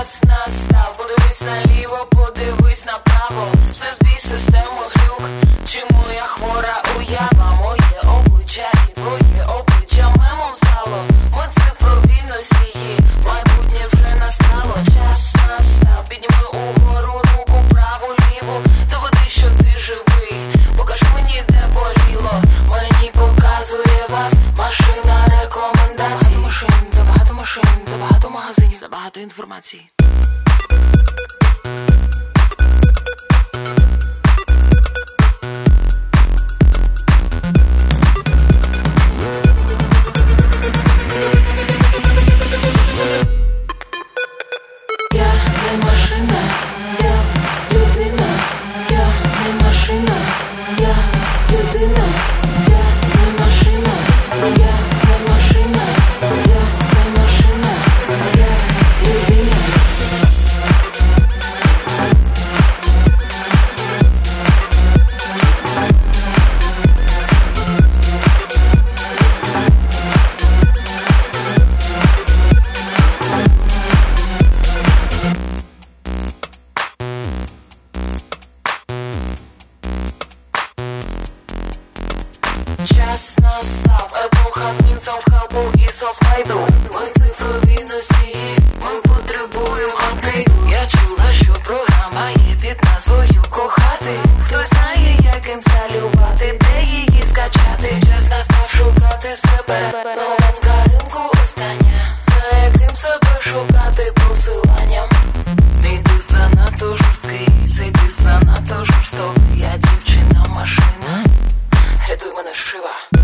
Час настав, подивись наліво, подивись направо. Це збій системи глюк, чи моя хвора уява. Моє обличчя і твоє обличчя мемом стало. Ми цифрові носії, майбутнє вже настало. Час настав, підніми угору руку, праву, ліву. Доведи, що ти живий, покажи мені, де боліло. Мені показує вас машина рекомендацій. Багато машин, забагато магазинів, забагато інформації. Я не машина, я людина. Я не машина, я людина. Я не машина, я не машина. Я не машина, я людина. Час настав, епоха змін селф-хелпу і софтмейду. Ми цифрові носії, ми потребуємо апгрейду. Я чула, що програма є під назвою кохати. Хтось знає, як інсталювати, де її скачати. Час настав шукати себе, новинка ринку остання. За яким себе шукати посиланням. Мій диск занадто жорсткий, цей диск занадто жорстокий. Я дівчина-машина, рятуй мене, шива.